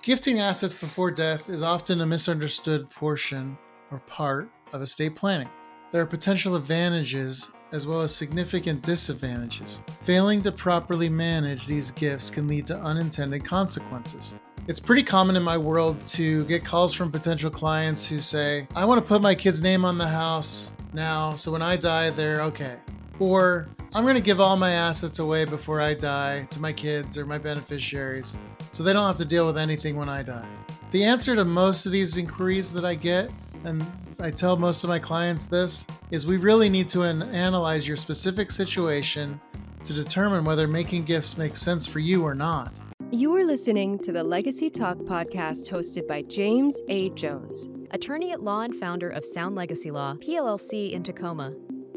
Gifting assets before death is often a misunderstood portion or part of estate planning. There are potential advantages as well as significant disadvantages. Failing to properly manage these gifts can lead to unintended consequences. It's pretty common in my world to get calls from potential clients who say, I want to put my kid's name on the house now, so when I die, they're okay. Or, I'm going to give all my assets away before I die to my kids or my beneficiaries, so they don't have to deal with anything when I die. The answer to most of these inquiries that I get, and I tell most of my clients this, is we really need to analyze your specific situation to determine whether making gifts makes sense for you or not. You are listening to the Legacy Talk podcast hosted by James A. Jones, attorney at law and founder of Sound Legacy Law, PLLC in Tacoma.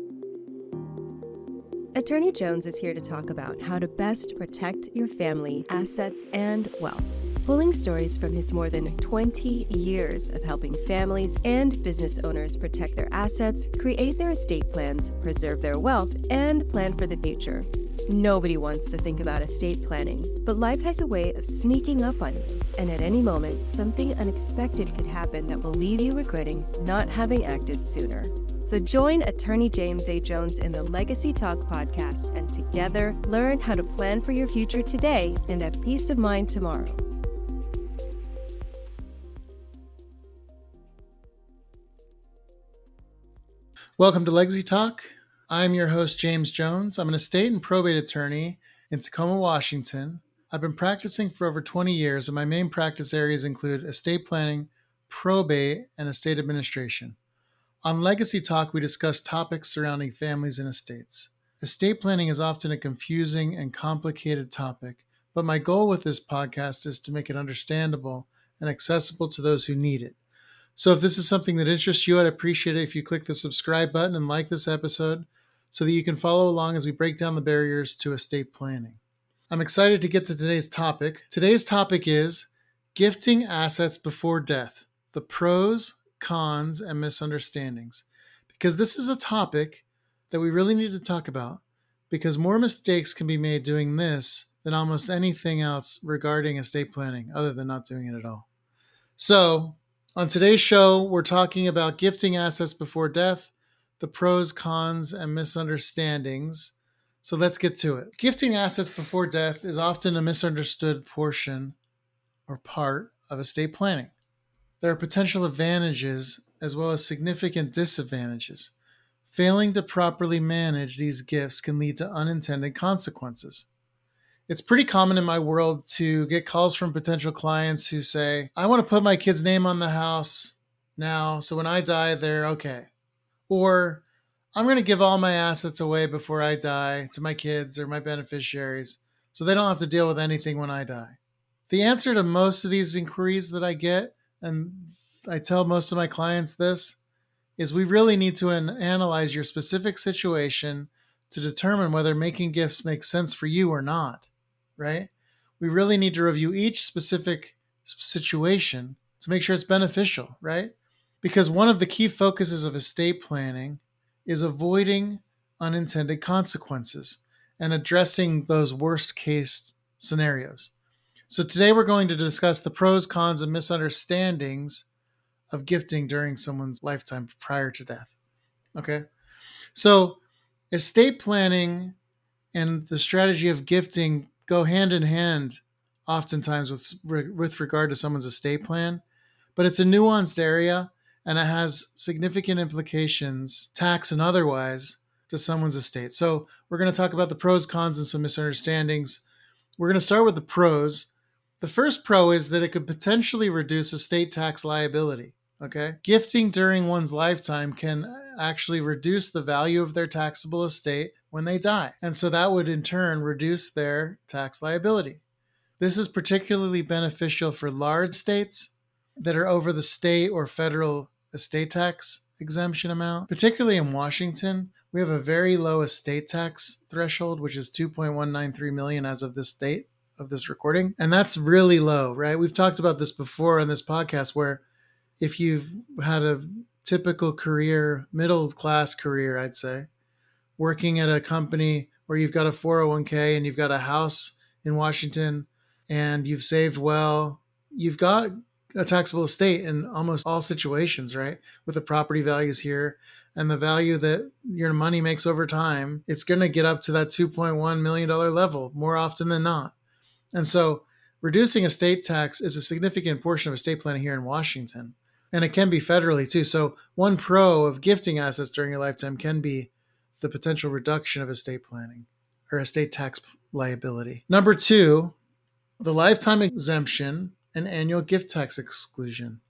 Attorney Jones is here to talk about how to best protect your family, assets, and wealth, pulling stories from his more than 20 years of helping families and business owners protect their assets, create their estate plans, preserve their wealth, and plan for the future. Nobody wants to think about estate planning, but life has a way of sneaking up on you, and at any moment, something unexpected could happen that will leave you regretting not having acted sooner. So join Attorney James A. Jones in the Legacy Talk podcast, and together learn how to plan for your future today and have peace of mind tomorrow. Welcome to Legacy Talk. I'm your host, James Jones. I'm an estate and probate attorney in Tacoma, Washington. I've been practicing for over 20 years, and my main practice areas include estate planning, probate, and estate administration. On Legacy Talk, we discuss topics surrounding families and estates. Estate planning is often a confusing and complicated topic, but my goal with this podcast is to make it understandable and accessible to those who need it. So if this is something that interests you, I'd appreciate it if you click the subscribe button and like this episode so that you can follow along as we break down the barriers to estate planning. I'm excited to get to today's topic. Today's topic is gifting assets before death, the pros, cons, and misunderstandings. Because this is a topic that we really need to talk about, because more mistakes can be made doing this than almost anything else regarding estate planning, other than not doing it at all. So, on today's show, we're talking about gifting assets before death, the pros, cons, and misunderstandings. So let's get to it. Gifting assets before death is often a misunderstood portion or part of estate planning. There are potential advantages as well as significant disadvantages. Failing to properly manage these gifts can lead to unintended consequences. It's pretty common in my world to get calls from potential clients who say, I want to put my kid's name on the house now, so when I die, they're okay. Or, I'm going to give all my assets away before I die to my kids or my beneficiaries, so they don't have to deal with anything when I die. The answer to most of these inquiries that I get, and I tell most of my clients this, is we really need to analyze your specific situation to determine whether making gifts makes sense for you or not, right? We really need to review each specific situation to make sure it's beneficial, right? Because one of the key focuses of estate planning is avoiding unintended consequences and addressing those worst case scenarios. So today we're going to discuss the pros, cons, and misunderstandings of gifting during someone's lifetime prior to death. Okay? So estate planning and the strategy of gifting go hand in hand oftentimes with regard to someone's estate plan, but it's a nuanced area and it has significant implications, tax and otherwise, to someone's estate. So we're going to talk about the pros, cons, and some misunderstandings. We're going to start with the pros. The first pro is that it could potentially reduce estate tax liability. Okay? Gifting during one's lifetime can actually reduce the value of their taxable estate when they die. And so that would in turn reduce their tax liability. This is particularly beneficial for large states that are over the state or federal estate tax exemption amount. Particularly in Washington, we have a very low estate tax threshold, which is $2.193 million as of this date of this recording. And that's really low, right? We've talked about this before on this podcast, where if you've had a typical career, middle class career, I'd say, working at a company where you've got a 401k and you've got a house in Washington and you've saved well you've got a taxable estate in almost all situations, right? With the property values here and the value that your money makes over time, it's going to get up to that $2.1 million level more often than not. And so reducing estate tax is a significant portion of estate planning here in Washington. And it can be federally too. So one pro of gifting assets during your lifetime can be the potential reduction of estate planning or estate tax liability. Number two, the lifetime exemption and annual gift tax exclusion.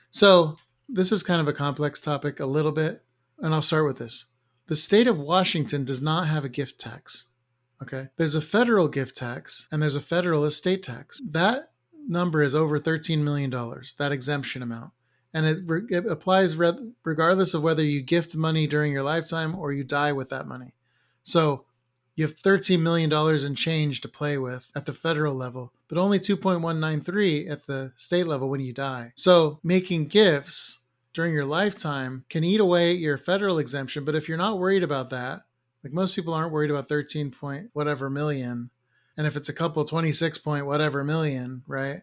So this is kind of a complex topic a little bit, and I'll start with this. The state of Washington does not have a gift tax. Okay. There's a federal gift tax and there's a federal estate tax. That number is over $13 million, that exemption amount. And it applies regardless of whether you gift money during your lifetime or you die with that money. So you have $13 million in change to play with at the federal level, but only 2.193 at the state level when you die. So making gifts during your lifetime can eat away at your federal exemption. But if you're not worried about that, like most people aren't worried about 13 point whatever million. And if it's a couple 26 point whatever million, right?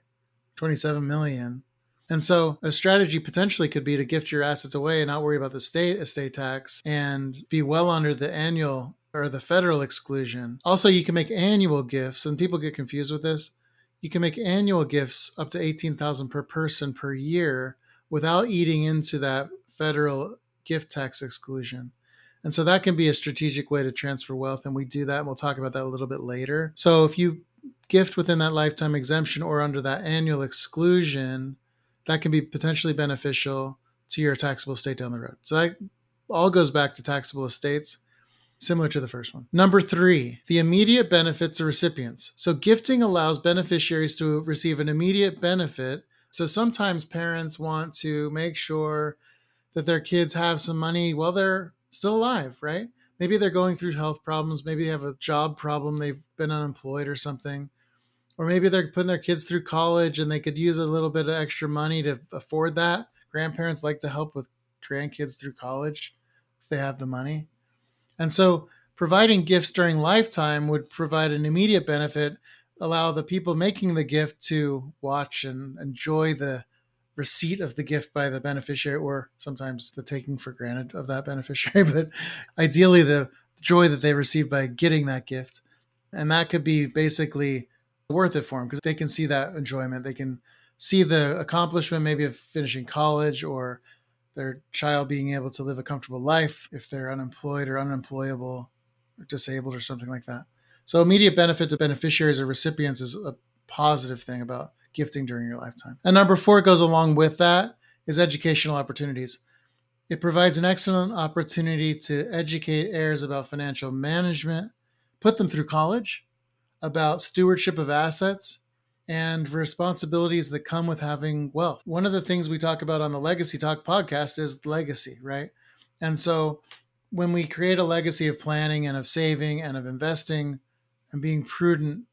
27 million. And so a strategy potentially could be to gift your assets away and not worry about the state estate tax and be well under the annual or the federal exclusion. Also, you can make annual gifts, and people get confused with this. You can make annual gifts up to $18,000 per person per year without eating into that federal gift tax exclusion. And so that can be a strategic way to transfer wealth. And we do that. And we'll talk about that a little bit later. So if you gift within that lifetime exemption or under that annual exclusion, that can be potentially beneficial to your taxable estate down the road. So that all goes back to taxable estates, similar to the first one. Number three, the immediate benefit to recipients. So gifting allows beneficiaries to receive an immediate benefit. So sometimes parents want to make sure that their kids have some money while they're still alive, right? Maybe they're going through health problems. Maybe they have a job problem. They've been unemployed or something. Or maybe they're putting their kids through college and they could use a little bit of extra money to afford that. Grandparents like to help with grandkids through college if they have the money. And so providing gifts during lifetime would provide an immediate benefit, allow the people making the gift to watch and enjoy the receipt of the gift by the beneficiary, or sometimes the taking for granted of that beneficiary, but ideally the joy that they receive by getting that gift. And that could be basically worth it for them because they can see that enjoyment. They can see the accomplishment maybe of finishing college or their child being able to live a comfortable life if they're unemployed or unemployable or disabled or something like that. So immediate benefit to beneficiaries or recipients is a positive thing about gifting during your lifetime. And number four goes along with that is educational opportunities. It provides an excellent opportunity to educate heirs about financial management, put them through college, about stewardship of assets, and responsibilities that come with having wealth. One of the things we talk about on the Legacy Talk podcast is legacy, right? And so when we create a legacy of planning and of saving and of investing and being prudent,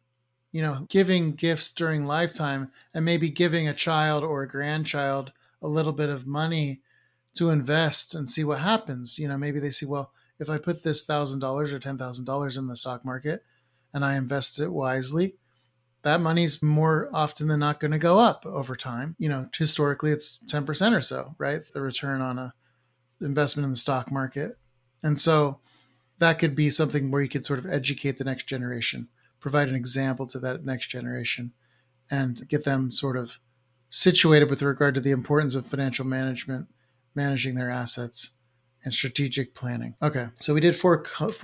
giving gifts during lifetime and maybe giving a child or a grandchild a little bit of money to invest and see what happens. Maybe they see, well, if I put this $1,000 or $10,000 in the stock market and I invest it wisely, that money's more often than not going to go up over time. Historically, it's 10% or so, right? The return on a investment in the stock market. And so that could be something where you could sort of educate the next generation, provide an example to that next generation, and get them sort of situated with regard to the importance of financial management, managing their assets, and strategic planning. Okay, so we did four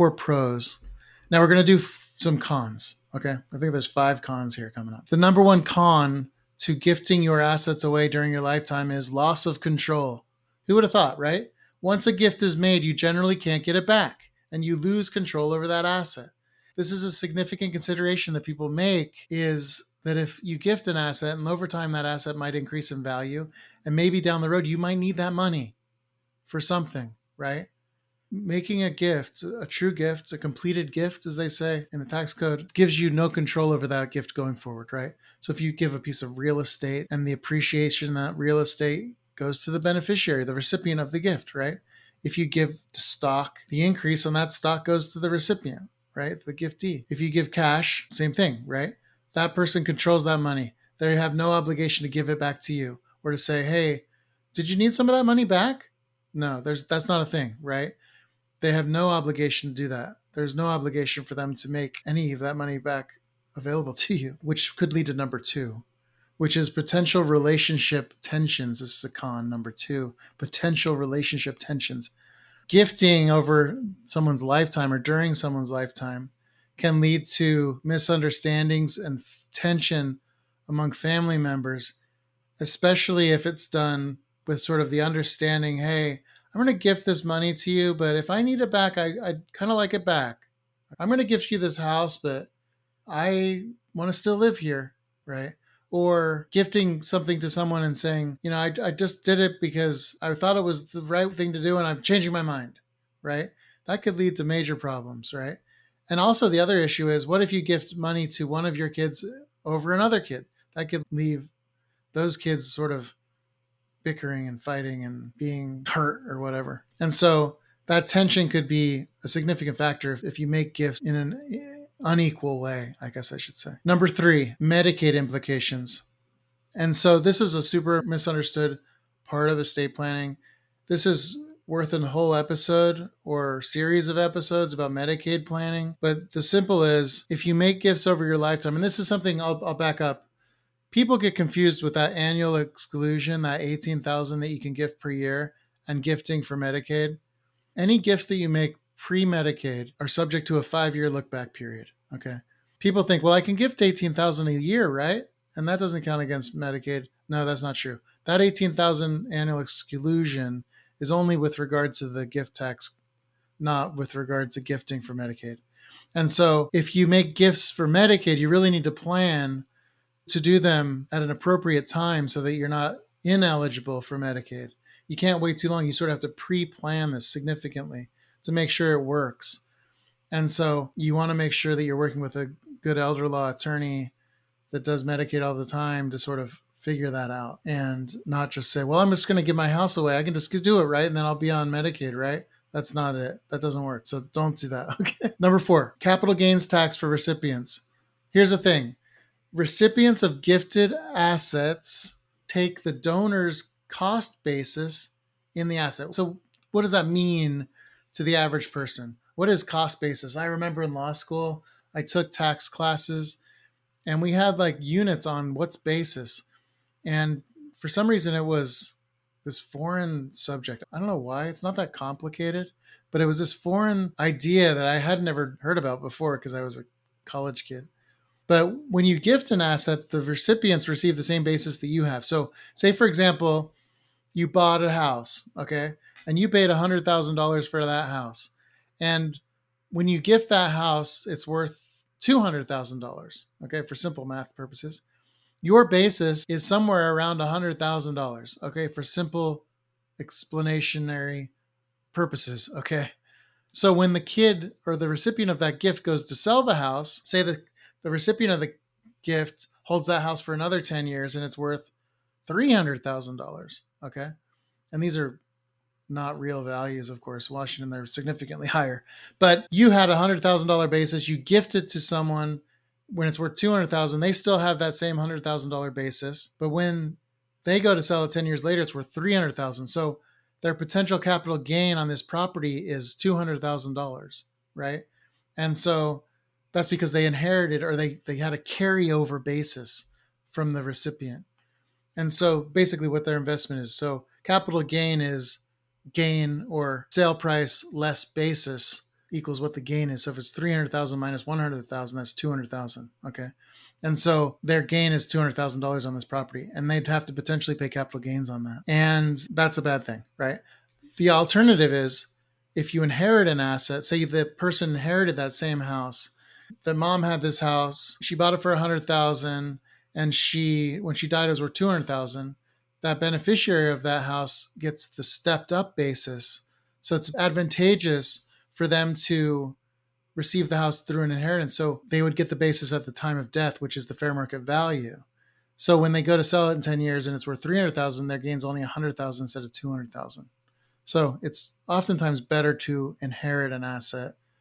pros. Now we're going to do some cons. Okay, I think there's 5 cons here coming up. The number one con to gifting your assets away during your lifetime is loss of control. Who would have thought, right? Once a gift is made, you generally can't get it back, and you lose control over that asset. This is a significant consideration that people make, is that if you gift an asset and over time that asset might increase in value, and maybe down the road you might need that money for something, right? Making a gift, a true gift, a completed gift, as they say in the tax code, gives you no control over that gift going forward, right? So if you give a piece of real estate and the appreciation of that real estate goes to the beneficiary, the recipient of the gift, right? If you give stock, the increase on that stock goes to the recipient, right? The giftee. If you give cash, same thing, right? That person controls that money. They have no obligation to give it back to you or to say, hey, did you need some of that money back? No, that's not a thing, right? They have no obligation to do that. There's no obligation for them to make any of that money back available to you, which could lead to number 2, which is potential relationship tensions. This is a con, number 2, potential relationship tensions. Gifting over someone's lifetime or during someone's lifetime can lead to misunderstandings and tension among family members, especially if it's done with sort of the understanding, hey, I'm going to gift this money to you, but if I need it back, I'd kind of like it back. I'm going to gift you this house, but I want to still live here, right? Or gifting something to someone and saying, I just did it because I thought it was the right thing to do and I'm changing my mind, right? That could lead to major problems, right? And also the other issue is, what if you gift money to one of your kids over another kid? That could leave those kids sort of bickering and fighting and being hurt or whatever. And so that tension could be a significant factor if you make gifts in an unequal way, I guess I should say. Number 3, Medicaid implications. And so this is a super misunderstood part of estate planning. This is worth a whole episode or series of episodes about Medicaid planning. But the simple is, if you make gifts over your lifetime, and this is something I'll back up. People get confused with that annual exclusion, that $18,000 that you can gift per year, and gifting for Medicaid. Any gifts that you make pre-Medicaid are subject to a 5-year look-back period. Okay. People think, well, I can gift $18,000 a year, right? And that doesn't count against Medicaid. No, that's not true. That $18,000 annual exclusion is only with regard to the gift tax, not with regard to gifting for Medicaid. And so if you make gifts for Medicaid, you really need to plan to do them at an appropriate time so that you're not ineligible for Medicaid. You can't wait too long. You sort of have to pre-plan this significantly to make sure it works. And so you want to make sure that you're working with a good elder law attorney that does Medicaid all the time to sort of figure that out and not just say, well, I'm just going to give my house away. I can just do it, right? And then I'll be on Medicaid, right? That's not it. That doesn't work. So don't do that. Okay. Number 4, capital gains tax for recipients. Here's the thing. Recipients of gifted assets take the donor's cost basis in the asset. So what does that mean to the average person? What is cost basis? I remember in law school, I took tax classes and we had like units on what's basis. And for some reason it was this foreign subject. I don't know why. It's not that complicated, but it was this foreign idea that I had never heard about before because I was a college kid. But when you gift an asset, the recipients receive the same basis that you have. So say, for example, you bought a house, okay? And you paid $100,000 for that house. And when you gift that house, it's worth $200,000, okay, for simple math purposes. Your basis is somewhere around $100,000, okay, for simple explanationary purposes, okay? So when the kid or the recipient of that gift goes to sell the house, say the recipient of the gift holds that house for another 10 years and it's worth $300,000, okay? And these are not real values, of course. Washington, they're significantly higher. But you had a $100,000 basis. You gift it to someone when it's worth $200,000. They still have that same $100,000 basis. But when they go to sell it 10 years later, it's worth $300,000. So their potential capital gain on this property is $200,000, right? And so that's because they inherited or they had a carryover basis from the recipient. And so basically what their investment is. So capital gain is gain or sale price less basis equals what the gain is. So if it's 300,000 minus 100,000, that's 200,000. Okay. And so their gain is $200,000 on this property and they'd have to potentially pay capital gains on that. And that's a bad thing, right? The alternative is if you inherit an asset, say the person inherited that same house, the mom had this house, she bought it for 100,000 and when she died, it was worth 200,000. That beneficiary of that house gets the stepped up basis. So it's advantageous for them to receive the house through an inheritance. So they would get the basis at the time of death, which is the fair market value. So when they go to sell it in 10 years and it's worth 300,000, their gain's only 100,000 instead of 200,000. So it's oftentimes better to inherit an asset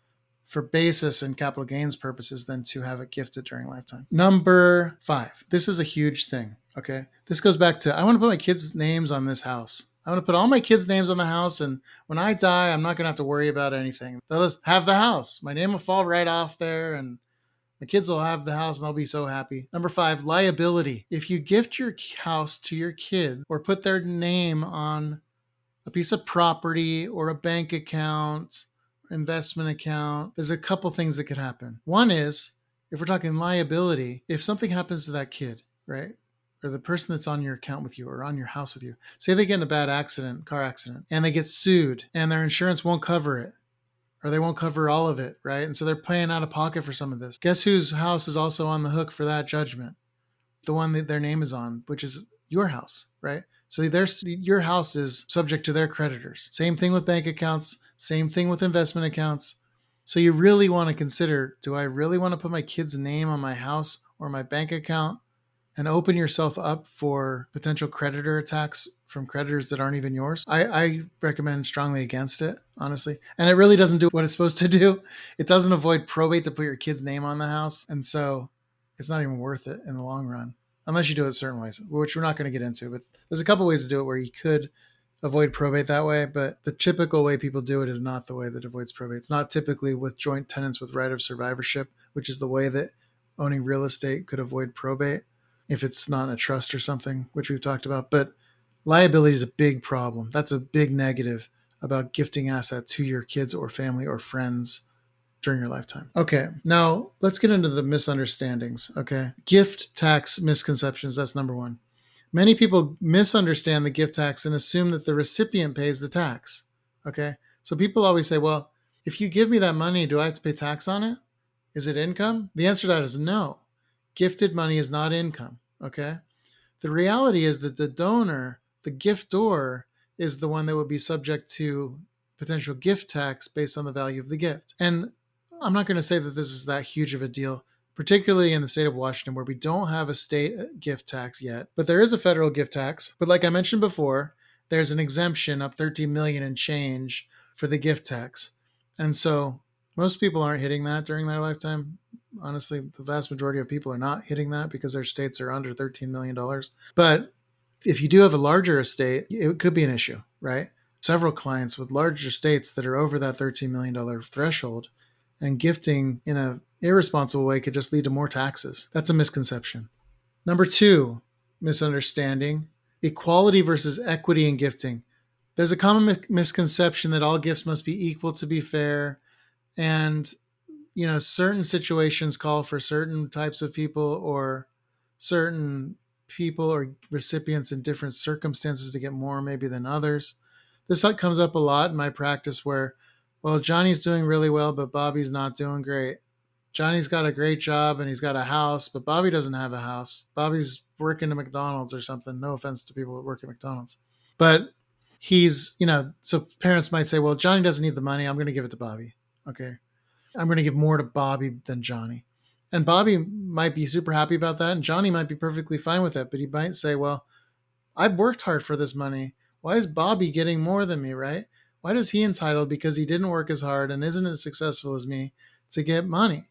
for basis and capital gains purposes than to have it gifted during lifetime. Number 5. This is a huge thing. Okay. This goes back to, I want to put my kids' names on this house. I want to put all my kids' names on the house. And when I die, I'm not going to have to worry about anything. They'll just have the house. My name will fall right off there and the kids will have the house and they'll be so happy. Number 5, liability. If you gift your house to your kid or put their name on a piece of property or a bank account, investment account, there's a couple things that could happen. One is, if we're talking liability, if something happens to that kid, right? Or the person that's on your account with you or on your house with you, say they get in a bad accident, car accident, and they get sued and their insurance won't cover it, or they won't cover all of it, right? And so they're paying out of pocket for some of this. Guess whose house is also on the hook for that judgment? The one that their name is on, which is your house, right? So your house is subject to their creditors. Same thing with bank accounts, same thing with investment accounts. So you really want to consider, do I really want to put my kid's name on my house or my bank account and open yourself up for potential creditor attacks from creditors that aren't even yours? I recommend strongly against it, honestly. And it really doesn't do what it's supposed to do. It doesn't avoid probate to put your kid's name on the house. And so it's not even worth it in the long run, unless you do it certain ways, which we're not going to get into. But there's a couple ways to do it where you could avoid probate that way. But the typical way people do it is not the way that avoids probate. It's not typically with joint tenants with right of survivorship, which is the way that owning real estate could avoid probate if it's not in a trust or something, which we've talked about. But liability is a big problem. That's a big negative about gifting assets to your kids or family or friends during your lifetime. Okay, now let's get into the misunderstandings, okay? Gift tax misconceptions, that's number 1. Many people misunderstand the gift tax and assume that the recipient pays the tax, okay? So people always say, well, if you give me that money, do I have to pay tax on it? Is it income? The answer to that is no. Gifted money is not income, okay? The reality is that the donor, the giftor, is the one that would be subject to potential gift tax based on the value of the gift. And I'm not going to say that this is that huge of a deal, particularly in the state of Washington, where we don't have a state gift tax yet, but there is a federal gift tax. But like I mentioned before, there's an exemption up $13 million and change for the gift tax. And so most people aren't hitting that during their lifetime. Honestly, the vast majority of people are not hitting that because their estates are under $13 million. But if you do have a larger estate, it could be an issue, right? Several clients with large estates that are over that $13 million threshold, and gifting in an irresponsible way could just lead to more taxes. That's a misconception. Number 2, misunderstanding, equality versus equity in gifting. There's a common misconception that all gifts must be equal to be fair. And, certain situations call for certain types of people or certain people or recipients in different circumstances to get more maybe than others. This comes up a lot in my practice where, well, Johnny's doing really well, but Bobby's not doing great. Johnny's got a great job and he's got a house, but Bobby doesn't have a house. Bobby's working at McDonald's or something. No offense to people that work at McDonald's. But he's, so parents might say, well, Johnny doesn't need the money. I'm going to give it to Bobby. Okay. I'm going to give more to Bobby than Johnny. And Bobby might be super happy about that. And Johnny might be perfectly fine with it. But he might say, well, I've worked hard for this money. Why is Bobby getting more than me, right? Why is he entitled because he didn't work as hard and isn't as successful as me to get money,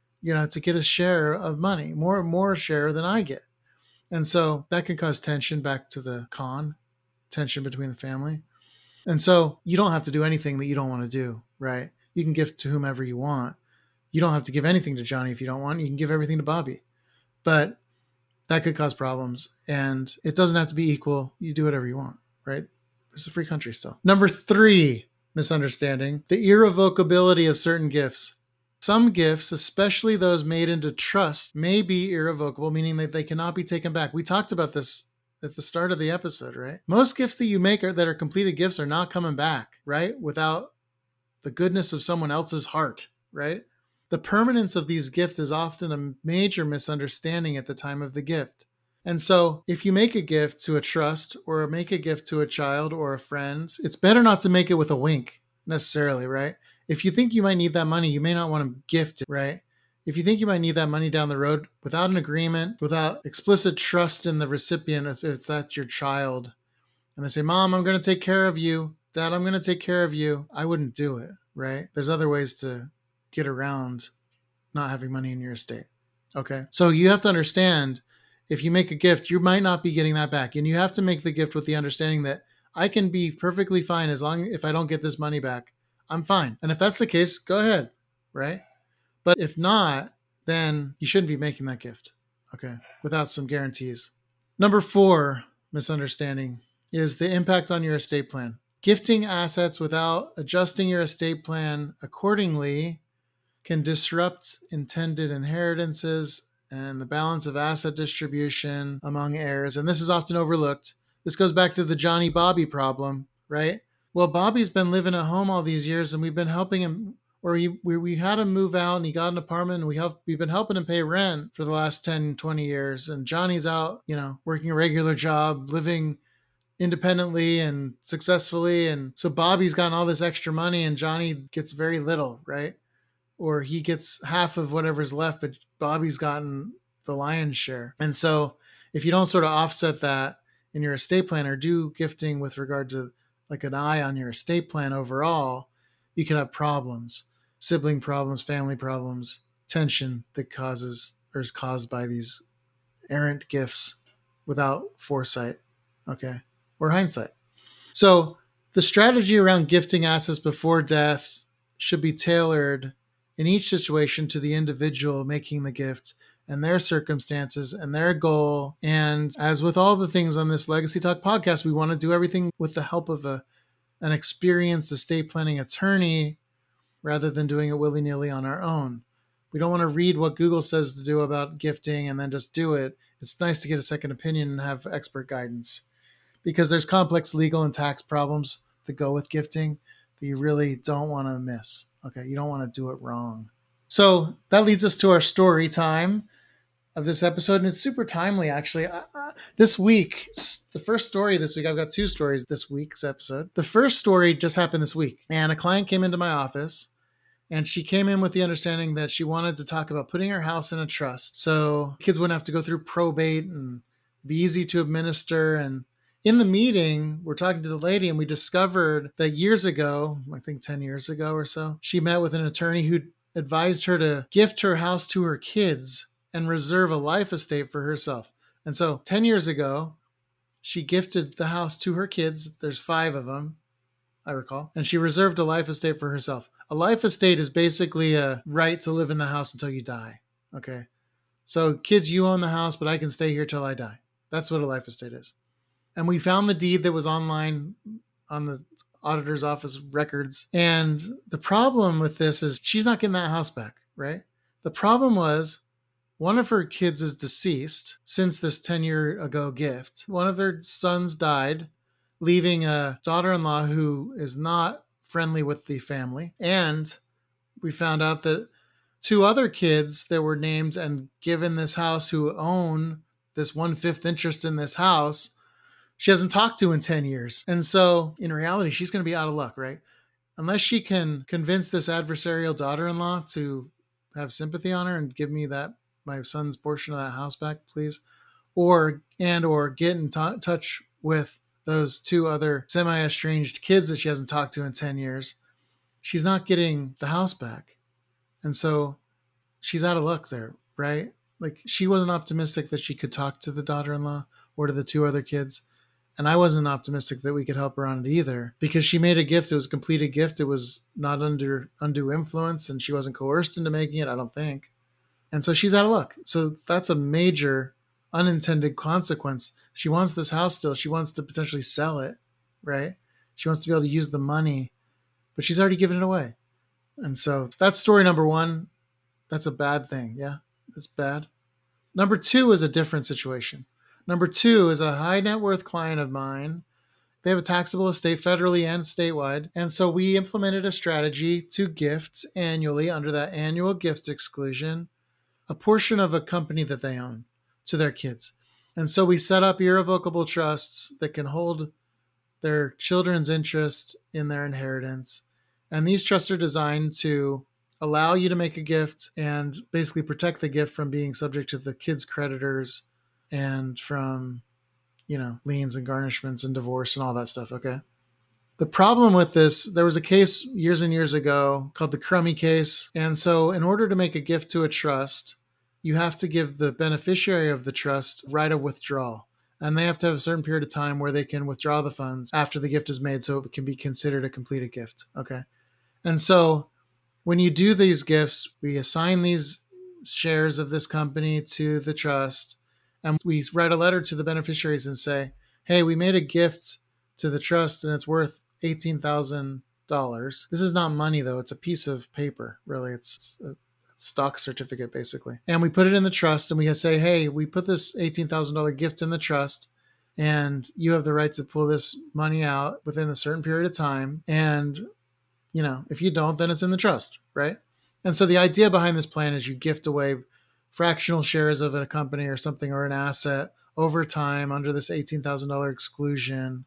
to get a share of money, more share than I get? And so that can cause tension, back to the tension between the family. And so you don't have to do anything that you don't want to do, right? You can gift to whomever you want. You don't have to give anything to Johnny if you don't want. You can give everything to Bobby. But that could cause problems. And it doesn't have to be equal. You do whatever you want, right? This is a free country still. Number 3 misunderstanding, the irrevocability of certain gifts. Some gifts, especially those made into trust, may be irrevocable, meaning that they cannot be taken back. We talked about this at the start of the episode, right? Most gifts that you make that are completed gifts are not coming back, right? Without the goodness of someone else's heart, right? The permanence of these gifts is often a major misunderstanding at the time of the gift. And so if you make a gift to a trust or make a gift to a child or a friend, it's better not to make it with a wink necessarily, right? If you think you might need that money, you may not want to gift it, right? If you think you might need that money down the road without an agreement, without explicit trust in the recipient, if that's your child, and they say, Mom, I'm going to take care of you. Dad, I'm going to take care of you. I wouldn't do it, right? There's other ways to get around not having money in your estate. Okay. So you have to understand, if you make a gift, you might not be getting that back. And you have to make the gift with the understanding that I can be perfectly fine if I don't get this money back, I'm fine. And if that's the case, go ahead. Right. But if not, then you shouldn't be making that gift. Okay. Without some guarantees. Number 4 misunderstanding is the impact on your estate plan. Gifting assets without adjusting your estate plan accordingly can disrupt intended inheritances and the balance of asset distribution among heirs. And this is often overlooked. This goes back to the Johnny Bobby problem, right? Well, Bobby's been living at home all these years, and we've been helping him, or we had him move out, and he got an apartment, and we've been helping him pay rent for the last 10, 20 years. And Johnny's out, working a regular job, living independently and successfully. And so Bobby's gotten all this extra money, and Johnny gets very little, right? Or he gets half of whatever's left, but Bobby's gotten the lion's share. And so if you don't sort of offset that in your estate plan or do gifting with regard to like an eye on your estate plan overall, you can have problems, sibling problems, family problems, tension that is caused by these errant gifts without foresight, okay, or hindsight. So the strategy around gifting assets before death should be tailored in each situation to the individual making the gift and their circumstances and their goal. And as with all the things on this Legacy Talk podcast, we want to do everything with the help of an experienced estate planning attorney rather than doing it willy-nilly on our own. We don't want to read what Google says to do about gifting and then just do it. It's nice to get a second opinion and have expert guidance, because there's complex legal and tax problems that go with gifting that you really don't want to miss. Okay, you don't want to do it wrong. So that leads us to our story time of this episode, and it's super timely, actually. This week, the first story this week, I've got 2 stories this week's episode. The first story just happened this week, and a client came into my office, and she came in with the understanding that she wanted to talk about putting her house in a trust so kids wouldn't have to go through probate and be easy to administer. And in the meeting, we're talking to the lady, and we discovered that years ago, I think 10 years ago or so, she met with an attorney who advised her to gift her house to her kids and reserve a life estate for herself. And so 10 years ago, she gifted the house to her kids. There's 5 of them, I recall. And she reserved a life estate for herself. A life estate is basically a right to live in the house until you die. Okay. So kids, you own the house, but I can stay here till I die. That's what a life estate is. And we found the deed that was online on the auditor's office records. And the problem with this is she's not getting that house back, right? The problem was one of her kids is deceased since this 10-year ago gift. One of their sons died, leaving a daughter-in-law who is not friendly with the family. And we found out that 2 other kids that were named and given this house who own this 1/5 interest in this house, she hasn't talked to in 10 years. And so in reality, she's going to be out of luck, right? Unless she can convince this adversarial daughter-in-law to have sympathy on her and give me my son's portion of that house back, please. Or get in touch with those 2 other semi-estranged kids that she hasn't talked to in 10 years. She's not getting the house back. And so she's out of luck there, right? Like, she wasn't optimistic that she could talk to the daughter-in-law or to the 2 other kids. And I wasn't optimistic that we could help her on it either, because she made a gift. It was a completed gift. It was not under undue influence, and she wasn't coerced into making it, I don't think. And so she's out of luck. So that's a major unintended consequence. She wants this house still. She wants to potentially sell it, right? She wants to be able to use the money, but she's already given it away. And so that's story number 1. That's a bad thing. Yeah, it's bad. Number 2 is a different situation. Number 2 is a high net worth client of mine. They have a taxable estate federally and statewide. And so we implemented a strategy to gift annually, under that annual gift exclusion, a portion of a company that they own to their kids. And so we set up irrevocable trusts that can hold their children's interest in their inheritance. And these trusts are designed to allow you to make a gift and basically protect the gift from being subject to the kids' creditors and from, liens and garnishments and divorce and all that stuff. Okay. The problem with this, there was a case years and years ago called the Crummy case. And so in order to make a gift to a trust, you have to give the beneficiary of the trust right of withdrawal. And they have to have a certain period of time where they can withdraw the funds after the gift is made so it can be considered a completed gift. Okay. And so when you do these gifts, we assign these shares of this company to the trust, and we write a letter to the beneficiaries and say, hey, we made a gift to the trust and it's worth $18,000. This is not money, though. It's a piece of paper, really. It's a stock certificate, basically. And we put it in the trust and we say, hey, we put this $18,000 gift in the trust and you have the right to pull this money out within a certain period of time. And, if you don't, then it's in the trust, right? And so the idea behind this plan is you gift away fractional shares of a company or something or an asset over time under this $18,000 exclusion.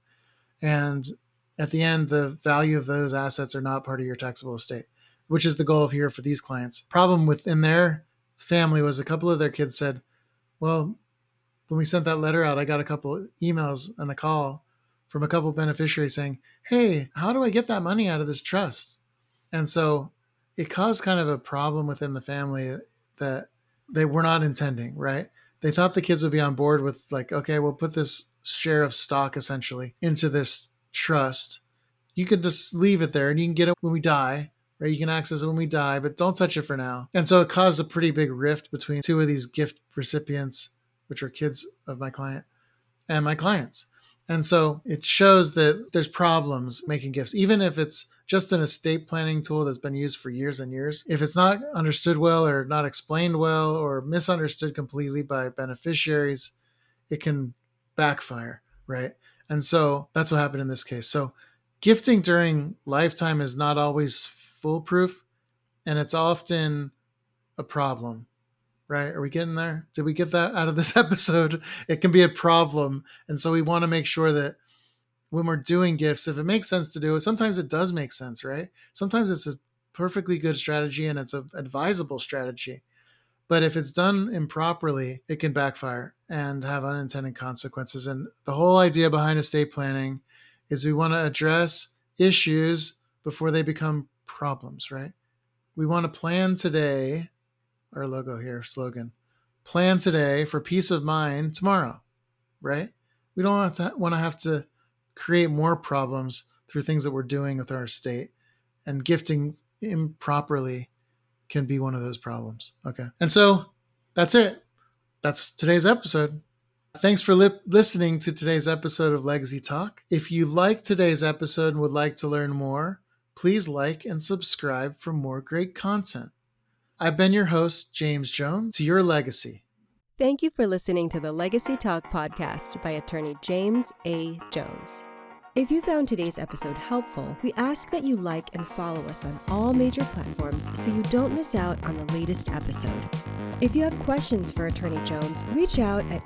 And at the end, the value of those assets are not part of your taxable estate, which is the goal here for these clients. Problem within their family was a couple of their kids said, well, when we sent that letter out, I got a couple of emails and a call from a couple of beneficiaries saying, hey, how do I get that money out of this trust? And so it caused kind of a problem within the family that they were not intending, right? They thought the kids would be on board with like, okay, we'll put this share of stock essentially into this trust. You could just leave it there and you can get it when we die, right? You can access it when we die, but don't touch it for now. And so it caused a pretty big rift between two of these gift recipients, which are kids of my client and my clients. And so it shows that there's problems making gifts, even if it's just an estate planning tool that's been used for years and years. If it's not understood well or not explained well or misunderstood completely by beneficiaries, it can backfire, right? And so that's what happened in this case. So gifting during lifetime is not always foolproof, and it's often a problem, right? Are we getting there? Did we get that out of this episode? It can be a problem. And so we want to make sure that when we're doing gifts, if it makes sense to do it, sometimes it does make sense, right? Sometimes it's a perfectly good strategy and it's an advisable strategy. But if it's done improperly, it can backfire and have unintended consequences. And the whole idea behind estate planning is we want to address issues before they become problems, right? We want to plan today, our logo here, slogan, plan today for peace of mind tomorrow, right? We don't want to have to create more problems through things that we're doing with our estate, and gifting improperly can be one of those problems. Okay. And so that's it. That's today's episode. Thanks for listening to today's episode of Legacy Talk. If you like today's episode and would like to learn more, please like and subscribe for more great content. I've been your host, James Jones, to your legacy. Thank you for listening to the Legacy Talk podcast by attorney James A. Jones. If you found today's episode helpful, we ask that you like and follow us on all major platforms so you don't miss out on the latest episode. If you have questions for Attorney Jones, reach out at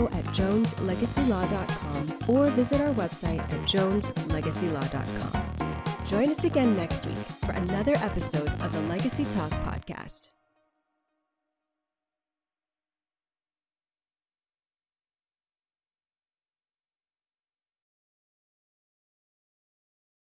info@joneslegacylaw.com or visit our website at joneslegacylaw.com. Join us again next week for another episode of the Legacy Talk podcast.